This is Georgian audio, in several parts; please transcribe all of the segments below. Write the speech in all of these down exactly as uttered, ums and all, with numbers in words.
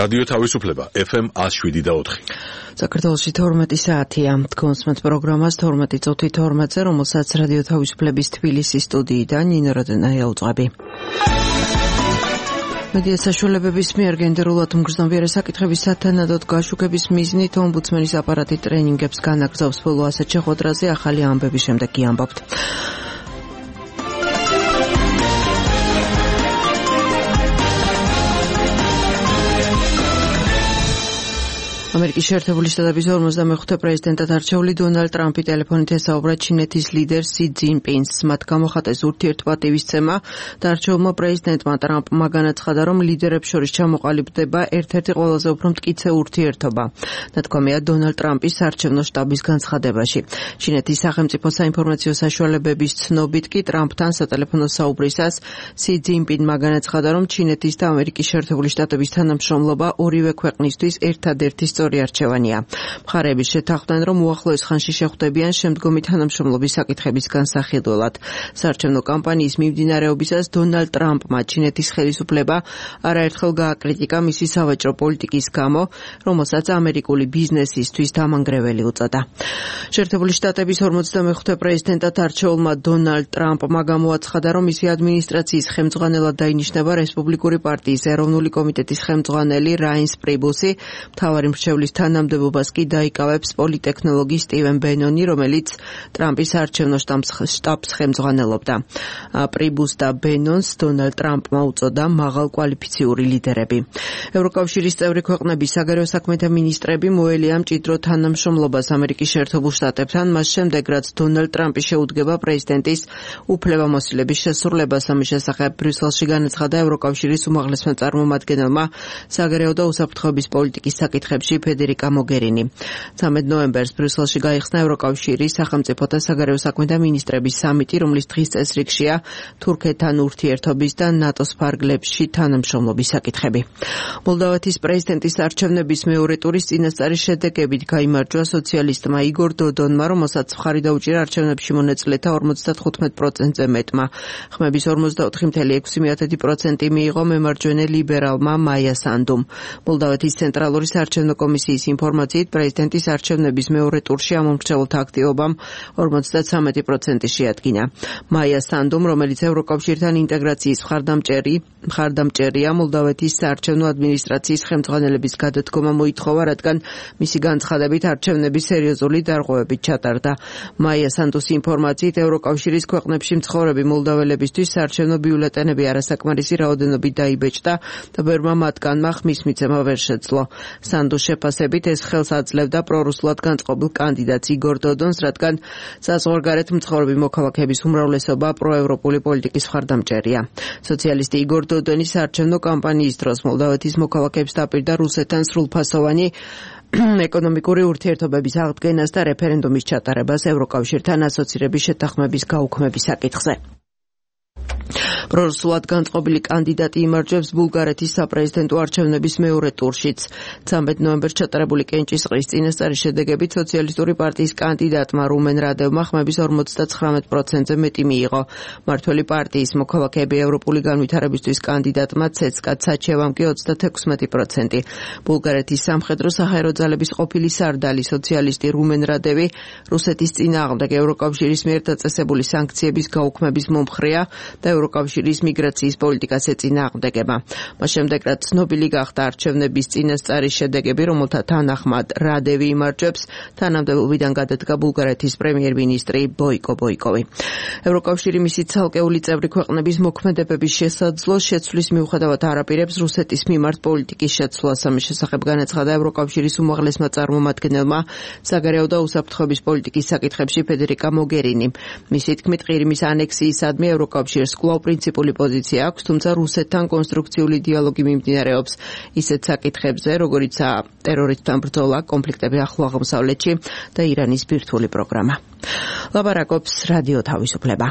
რადიო თავისუფლება ეფ ემ ათს შვიდი და ოთხი. საქართველოში თორმეტი საათია. თქვენს პროგრამას თორმეტი წუთი თორმეტზე, რომელსაც რადიო თავისუფლების თბილისის სტუდიიდან ნინო როდენაია უძღვები. მედია საშუალებების მიერ გენდერულად უმგრძნობიარე საკითხების სათანადოდ გაშუქების მიზნით ომბუდსმენის აპარატი ტრენინგებს განაგრძობს. ბოლო ასეთ შეხვედრაზე ახალი ამბების შემდეგ კი ამბობთ. ამერიკის შეერთებული შტატების ორმოცდამეხუთე პრეზიდენტად არჩეული დონალდ ტრამპი ტელეფონით ესაუბრა ჩინეთის ლიდერ სი ძინპინს. მათ გამოხატეს ურთიერთპატივისცემა და არჩეულმა პრეზიდენტმა ტრამპმა განაცხადა, რომ ლიდერებს შორის ჩამოყალიბდება ერთ-ერთი ყველაზე უფრო მტკიცე ურთიერთობა. ნათქვამია დონალდ ტრამპის საარჩევნო შტაბის განცხადებაში. ჩინეთის სახელმწიფო საინფორმაციო საშუალებების ცნობით კი ტრამპთან სატელეფონო საუბრისას სი ძინპინმა განაცხადა, რომ ჩინეთის და ამერიკის შეერთებული შტატების თანამშრომლობა ორივე ქვეყნისთვის ერთადერთი სწორი არჩევანია. მხარეები შეთანხმდნენ, რომ უახლოეს ხანში შეხვდებიან შემდგომი თანამშრომლობის საკითხების განსახილველად. საარჩევნო კამპანიის მიმდინარეობისას დონალდ ტრამპმა ჩინეთის ხელისუფლება არაერთხელ გააკრიტიკა მისი სავაჭრო პოლიტიკის გამო, რომელსაც ამერიკული ბიზნესისთვის დამანგრეველი უწოდა. შეერთებული შტატების ორმოცდამეხუთე პრეზიდენტად არჩეულმა დონალდ ტრამპმა გამოაცხადა, რომ მისი ადმინისტრაციის ხელმძღვანელად დაინიშნება რესპუბლიკური პარტიის ეროვნული კომიტეტის ხელმძღვანელი რაინს პრიბუსი, მთავარი მრჩევლის თანამდებობას კი დაიკავებს პოლიტექნოლოგი სტივენ ბენონი, რომელიც ტრამპის საარჩევნო შტაბს ხელმძღვანელობდა. პრიბუს და ბენონს დონალდ ტრამპმა უწოდა მაღალკვალიფიციური ლიდერები. ევროკავშირის წევრი ქვეყნების საგარეო საქმეთა მინისტრები მოელია მჭიდრო თანამშრომლობას ამერიკის შეერთებულ შტატებთან, მას შემდეგ რაც დონალდ ტრამპი შეუდგება პრეზიდენტის უფლებამოსილების შესრულებას. ამის შესახებ ბრიუსელში განაცხადა ევროკავშირის უმაღლესმა წარმომადგენელმა საგარეო და უსაფრთხოების პოლიტიკის საკითხებში ფედერიკა მოგერინი. ცამეტ ნოემბერს ბრიუსელში გაიხსნა ევროკავშირის სახელმწიფოთა საგარეო საქმეთა მინისტრების სამიტი, რომლის დღის წესრიგშია თურქეთთან ურთიერთობის და ნატოს ფარგლებში თანამშრომლობის საკითხები. მოლდოვეთის პრეზიდენტის არჩევნების მეორე ტურის წინასწარი შედეგებით გაიმარჯვა სოციალისტმა იგორ დოდონმა, რომელსაც მხარი დაუჭირა არჩევნებში მონაწილეთა ორმოცდათხუთმეტ პროცენტზე მეტმა. ხმების ორმოცდაოთხი კoma ექვსი პროცენტი მიიღო მემარჯვენე ლიბერალმა მაია სანდუმ. მოლდოვეთის ცენტრალური საარჩევნო კომისიის ინფორმაციით პრეზიდენტის არჩევნების მეორე ტურში ამომრჩეველთა აქტივობამ ორმოცდაცამეტი პროცენტი შეადგინა. მაია სანდუმ, რომელიც ევროკავშირთან ინტეგრაციის მხარდამჭერი, მხარდამჭერია, მოლდოვეთის საარჩევნო ადმინისტრაციის ხელმძღვანელების გადადგომა მოითხოვა, რადგან მისი განცხადებით არჩევნები სერიოზული დარღვევებით ჩატარდა. მაია სანდუმის ინფორმაციით ევროკავშირის ქვეყნებში მცხოვრები მოლდოველებისთვის საარჩევნო ბიულეტენები არასაკმარისი რაოდენობით დაიბეჭდა და ბევრმა მათგანმა ხმის მიცემა ვერ შეძლო. სანდუს შეფასებით ეს ხელს აძლევდა პრორუსულად განწყობილ კანდიდატს იგორ დოდონს, რადგან საზღვარგარეთ მცხოვრები მოქალაქეების უმრავლესობა პროევროპული პოლიტიკის მხარდამჭერია. სოციალისტი იგორ დოდონი საარჩევნო კამპანიის დროს მოლდოვეთის მოქალაქეებს დაპირდა რუსეთთან სრულფასოვანი ეკონომიკური ურთიერთობების აღდგენას და რეფერენდუმის ჩატარებას ევროკავშირთან ასოცირების შეთანხმების გაუქმების საკითხზე. პრორუსულად განწყობილი კანდიდატი იმარჯვებს ბულგარეთის საპრეზიდენტო არჩევნების მეორე ტურშიც. ცამეტ ნოემბერს ჩატარებული კენჭისყრის წინასწარი შედეგებით სოციალისტური პარტიის კანდიდატმა რუმენ რადევმა ხმების ორმოცდაცხრამეტ პროცენტზე მეტი მიიღო. მმართველი პარტიის მოქალაქეები ევროპული განვითარებისთვის კანდიდატმა ცეცკა ცაჩევამ კი ოცდაექვსი პროცენტი. ბულგარეთის სამხედრო საჰაერო ძალების ყოფილი სარდალი სოციალისტი რუმენ რადევი რუსეთის წინააღმდეგ ევროკავშირის მიერ დაწესებული სანქციების გაუქმების მომხრეა და ევროკავშირის მიგრაციის პოლიტიკას ეწინააღმდეგება. მას შემდეგ რაც ცნობილი გახდა არჩევნების წინასწარი შედეგები, რომელთა თანახმად რადევი იმარჯვებს, თანამდებობიდან გადადგა ბულგარეთის პრემიერ-მინისტრი ბოიკო ბოიკოვი. ევროკავშირი მისი ცალკეული წევრი ქვეყნების მოქმედებების შესაძლოს შეცვლის მიუხედავად არ აპირებს რუსეთის მიმართ პოლიტიკის შეცვლას. ამის შესახებ განაცხადა ევროკავშირის უმაღლესმა წარმომადგენელმა საგარეო და უსაფრთხოების პოლიტიკის საკითხებში ფედერიკა მოგერინი. მისი თქმით, ყირიმის ანექსიისადმი ევროკავშირს კვლავ პრინციპული პოზიცია აქვს, თუმცა რუსეთთან კონსტრუქციული დიალოგი მიმდინარეობს ისეთ საკითხებზე, როგორიცაა ტერორიზმთან ბრძოლა, კონფლიქტები ახლო აღმოსავლეთში და ირანის ბირთვული პროგრამა. ლაპარაკობს რადიო თავისუფლება.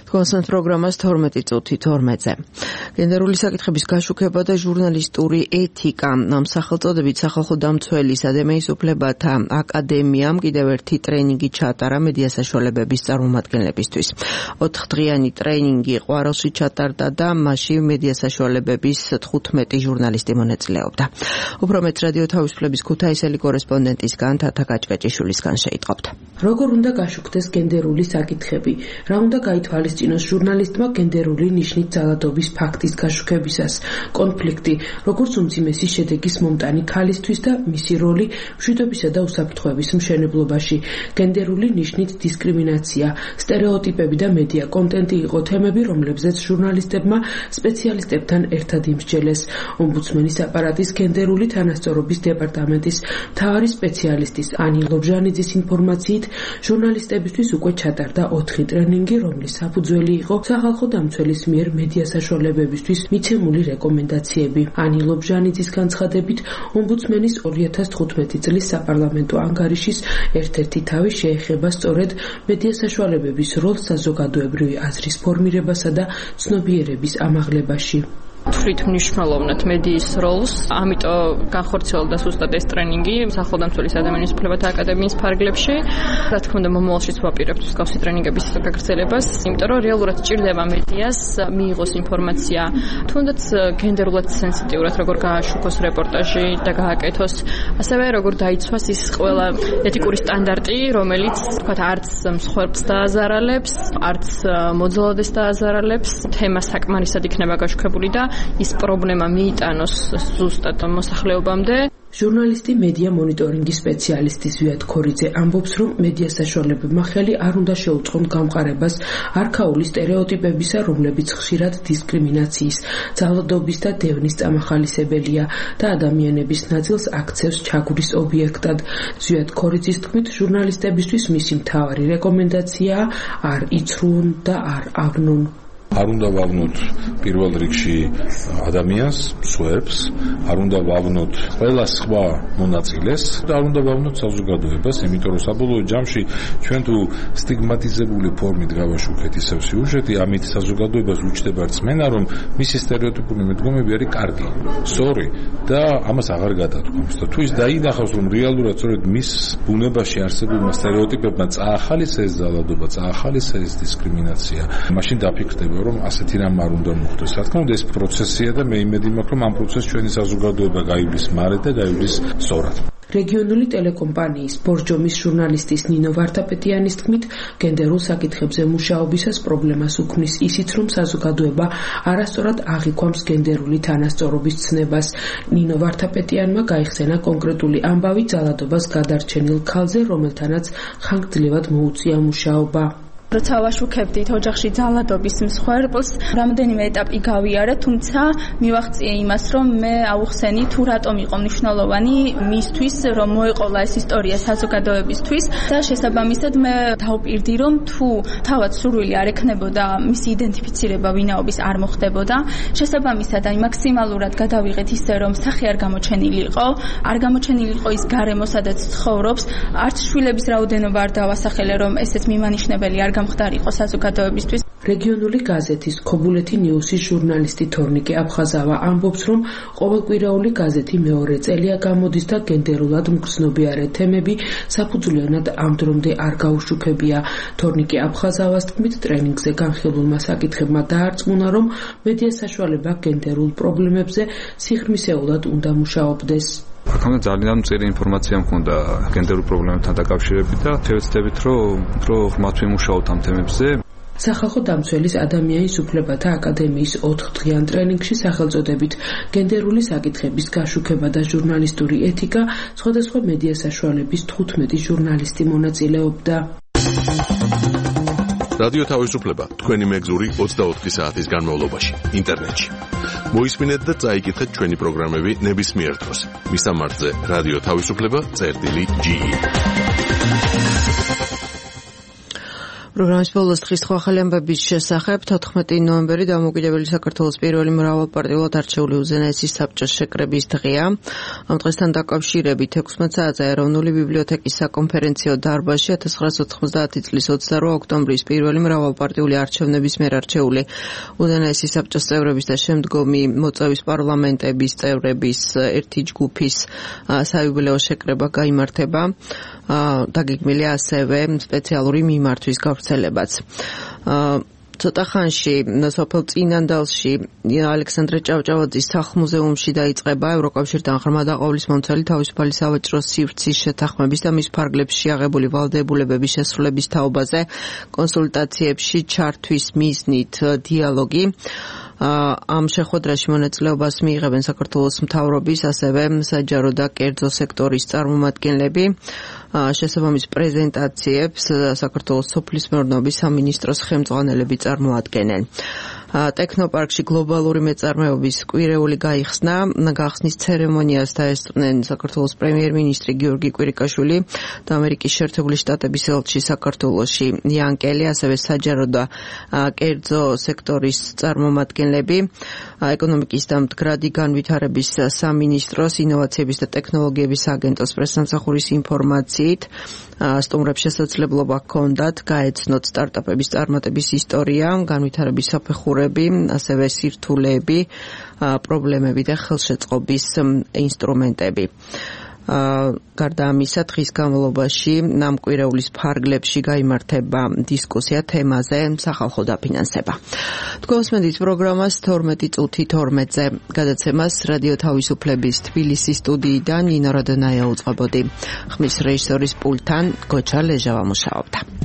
კონსენტ პროგრამას თორმეტი წუთი თორმეტზე. გენდერული საკითხების გაშუქება და ჟურნალისტური ეთიკა. ამ სახელწოდებით სახალხო დამცველის ადამიანის უფლებათა აკადემიამ კიდევ ერთი ტრენინგი ჩაატარა მედია საშუალებების წარმომადგენლებისთვის. ოთხდღიანი ტრენინგი ყვარელში ჩატარდა და მასში მედია საშუალებების თხუთმეტი ჟურნალისტი მონაწილეობდა. უფრო მეტ რადიო თავისუფლების ქუთაისელი კორესპონდენტისგან თათა გაჭკაჭიშვილისგან შეიტყობთ. როგორ უნდა გაშუქდეს გენდერული საკითხები? რა უნდა გაითვალისწინოს ჟურნალისტმა გენდერული ნიშნით ძალადობის ფაქტის გაშუქებისას? კონფლიქტი, როგორც უმძიმესი შედეგის მომტანი ქალისთვის და მისი როლი მშვიდობისა და უსაფრთხოების მშენებლობაში. გენდერული ნიშნით დისკრიმინაცია, სტერეოტიპები და მედია კონტენტი იყო თემები, რომლებზეც ჟურნალისტებმა სპეციალისტებთან ერთად იმსჯელეს. ომბუდსმენის აპარატის გენდერული თანასწორობის დეპარტამენტის მთავარი სპეციალისტის ანი ლობჟანიძის ინფორმაციით, ჟურნალისტებისთვის უკვე ჩატარდა ოთხი ტრენინგი, რომლის საფუძველი იყო სახალხო დამცველის მიერ მედია საშუალებებისთვის მიცემული რეკომენდაციები. ანი ლობჟანიძის განცხადებით, ომბუდსმენის ორი ათას თხუთმეტი წლის საპარლამენტო ანგარიშის ერთ-ერთი თავი შეეხება სწორედ მედია საშუალებების როლს საზოგადოებრივი აზრის ფორმირებასა და ცნობიერების ამაღლებაში. თვით მნიშვნელოვნად მედიის როლს, ამიტომ განხორციელდა ზუსტად ეს ტრენინგი სახელმწიფოს ადამიანის უფლებათა აკადემიის ფარგლებში. რა თქმა უნდა, მომავალშიც ვაპირებთ მსგავსი ტრენინგების გაგრძელებას, იმიტომ რომ რეალურად ჭირდება მედიას მიიღოს ინფორმაცია, თუნდაც გენდერულად სენსიტიურად როგორ გააშუქოს რეპორტაჟი და გააკეთოს, ასევე როგორ დაიცვას ის ყველა ეთიკური სტანდარტი, რომელიც თქვათ არც მსხვერპლს დააზარალებს, არც მოძალადეს დააზარალებს, თემა საკმარისად იქნება გაშუქებული და ის პრობლემა მიიტანოს ზუსტად მოსახლეობამდე. ჟურნალისტი მედია მონიტორინგის სპეციალისტი ზვიად ქორიძე ამბობს, რომ მედია საშუალებებმა ხელი არ უნდა შეუწყონ გამყარებას არქაული სტერეოტიპებისა, რომლებიც ხშირად დისკრიმინაციის, ძალადობის და დევნის წამახალისებელია და ადამიანების ნაწილს აქცევს ჩაგვრის ობიექტად. ზვიად ქორიძის თქმით, ჟურნალისტებისთვის მისი მთავარი რეკომენდაციაა არ იცრუონ და არ ავნონ. არ უნდა ვავნოთ პირველ რიგში ადამიანს, მსხვერპლს, არ უნდა ვავნოთ ყველა სხვა მონაწილეს და არ უნდა ვავნოთ საზოგადოებას, იმიტომ რომ საბოლოო ჯამში ჩვენ თუ სტიგმატიზებული ფორმით გავაშუქეთ ისევ სიუჟეტი, ამით საზოგადოებას უჩნდება რწმენა, რომ მისი სტერეოტიპული მიდგომები არის კარგი, სწორი და ამას აღარ გადათქვამს. და თუ ის დაინახავს, რომ რეალურად სწორედ მის ბუნებაში არსებულმა სტერეოტიპებმა წაახალისა ეს ძალადობა, წაახალისა ეს დისკრიმინაცია, მაშინ დაფიქრდება რომ ასეთი რამ არ უნდა მოხდეს. რა თქმა უნდა, ეს პროცესია და მე იმედი მაქვს, რომ ამ პროცესს ჩვენი საზოგადოება გაივლის მარად და გაივლის სწორად. რეგიონული ტელეკომპანიის ბორჯომის ჟურნალისტის ნინო ვარდაპეტიანის თქმით, გენდერულ საკითხებზე მუშაობისას პრობლემას უქმნის ისიც, რომ საზოგადოება არასწორად აღიქვამს გენდერული თანასწორობის ცნებას. ნინო ვარდაპეტიანმა გაიხსენა კონკრეტული ამბავი ძალადობას გადარჩენილ ქალზე, რომელთანაც ხანგრძლივად მოუწია მუშაობა. როცა ვაშუქებდით ოჯახში ძალადობის მსხვერპლს, რამდენიმე ეტაპი გავიარე, თუმცა მივაღწიე იმას, რომ მე აუხსენი თუ რატომ იყო მნიშვნელოვანი მისთვის, რომ მოეყოლა ეს ისტორია საზოგადოებისთვის და შესაბამისად მე დავპირდი, რომ თუ თავად სურვილი არ ექნებოდა მისი იდენტიფიცირება ვინაობის არ მოხდებოდა, შესაბამისად აი მაქსიმალურად გადავიღეთ ისე, რომ სახე არ გამოჩენილი იყო, არ გამოჩენილი იყო ის გარემო, სადაც ცხოვრობს, არც შვილების რაოდენობა არ დავასახელე, რომ ესეც მიმანიშნებელი არ გამხდარიყო საზოგადოებისთვის. რეგიონული გაზეთის ქობულეთი ნიუსის ჟურნალისტი თორნიკე აფხაზავა ამბობს, რომ ყოველკვირეული გაზეთი მეორე წელია გამოდის და გენდერულად მგრძნობიარე თემები საფუძვლიანად ამ დრომდე არ გაუშუქებია. თორნიკე აფხაზავას თქმით, ტრენინგზე განხილულმა საკითხებმა დაარწმუნა, რომ მედია საშუალება გენდერულ პრობლემებზე სიღრმისეულად უნდა მუშაობდეს. აქამდე ძალიან მწირი ინფორმაცია მქონდა გენდერულ პრობლემებთან დაკავშირებით და შევეცდებით, რომ უფრო ღრმად ვიმუშაოთ ამ თემებზე. სახალხო დამცველის ადამიანის უფლებათა აკადემიის ოთხდღიან ტრენინგში სახელწოდებით გენდერული საკითხების გაშუქება და ჟურნალისტური ეთიკა სხვადასხვა მედია საშუალების თხუთმეტი ჟურნალისტი მონაწილეობდა. რადიო თავისუფლება თქვენი მეგზური ოცდაოთხი საათის განმავლობაში ინტერნეტში. მოისმინეთ და წაიკითხეთ ჩვენი პროგრამები ნებისმიერ დროს. მისამართზე რადიო თავისუფლება წერტილი ჯი. პროგრამის ბოლოს დღის სხვა ახალი ამბების შესახებ თოთხმეტი ნოემბერი დამოუკიდებელი საქართველოს პირველი მრავალპარტიულად არჩეული უზენაესი საბჭოს შეკრების დღეა. ამ დღესთან დაკავშირებით ექვსმეტ საათზე ეროვნული ბიბლიოთეკის საკონფერენციო დარბაზში ათას ცხრაასი ოთხმოცდაათი წლის ოცდარვა ოქტომბრის პირველი მრავალპარტიული არჩევნების მიერ არჩეული უზენაესი საბჭოს წევრების და შემდგომი მოწვევის პარლამენტების წევრების ერთი ჯგუფის საიუბილეო შეკრება გაიმართება. დაგეგმილია ასევე სპეციალური მიმართვის გავრცელებაც. ცოტა ხანში სოფელ წინანდალში ალექსანდრე ჭავჭავაძის სახლ-მუზეუმში დაიწყება ევროკავშირთან ღრმა დაყოლის მომცველი თავისუფალი სავაჭრო სივრცის შეთანხმების და მის ფარგლებში აღებული ვალდებულებების შესრულების თაობაზე კონსულტაციებში ჩართვის მიზნით დიალოგი. ამ შეხვედრაში მონაწილეობას მიიღებენ საქართველოს მთავრობის, ასევე საჯარო და კერძო სექტორის წარმომადგენლები. შესაბამის პრეზენტაციებს საქართველოს სოფლის მეურნეობის სამინისტროს ხელმძღვანელები წარმოადგენენ. ტექნოპარკში გლობალური მეწარმეობის კვირეული გაიხსნა. გახსნის ცერემონიას დაესწრნენ საქართველოს პრემიერ-მინისტრი გიორგი კვირიკაშვილი და ამერიკის შეერთებული შტატების ელჩი საქართველოში იან კელი, ასევე საჯარო და კერძო სექტორის წარმომადგენლები. ეკონომიკის და მდგრადი განვითარების სამინისტროს ინოვაციების და ტექნოლოგიების აგენტოს პრესსამსახურის ინფორმაციით სტუმრებს შესაძლებლობა ჰქონდათ გაეცნოთ სტარტაპების წარმატების ისტორია, განვითარების საფეხურები, ასევე სირთულეები, პრობლემები და ხელშეწყობის ინსტრუმენტები. გარდა ამისა, დღის განმავლობაში ამ კვირეულის ფარგლებში გაიმართება დისკუსია თემაზე სახალხო დაფინანსება. თქვენს მედიის პროგრამას თორმეტი წუთი თორმეტზე გადაცემას რადიო თავისუფლების თბილისის სტუდიიდან ნინო რადონაია უძღვებოდი. ხმის რეჟისორის პულტთან გოჩა ლეჟავა მუშაობდა.